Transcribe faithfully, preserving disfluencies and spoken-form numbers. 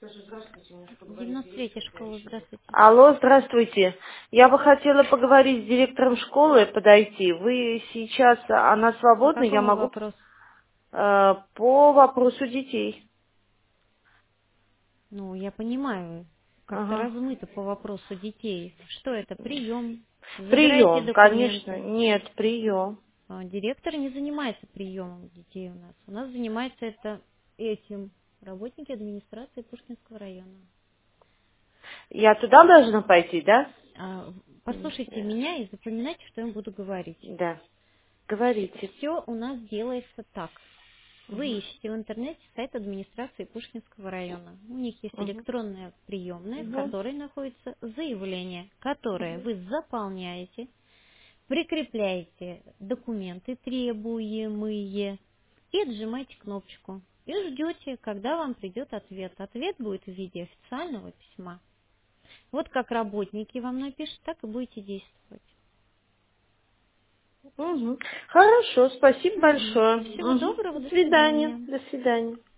девяносто третья школа, здравствуйте. Алло, здравствуйте. Я бы хотела поговорить с директором школы, подойти. Вы сейчас, она По свободна, я какому могу вопросу? э, по вопросу детей. Ну, я понимаю, как-то Ага. размыто по вопросу детей. Что это? Прием. Забираете Прием, конечно. документы. Нет, прием. А, Директор не занимается приемом детей у нас. У нас занимается это этим работники администрации Пушкинского района. Я туда должна пойти, да? А, в- Послушайте меня и запоминайте, что я вам буду говорить. Да. Говорите. Все у нас делается так. Вы Угу. ищете в интернете сайт администрации Пушкинского района. У них есть Угу. электронная приемная, в Угу. которой находится заявление, которое вы заполняете, прикрепляете документы требуемые и отжимаете кнопочку. И ждете, когда вам придет ответ. Ответ будет в виде официального письма. Вот как работники вам напишут, так и будете действовать. Угу. Хорошо, спасибо Мгм. большое. Всего Угу. доброго, До до свидания. свидания. До свидания.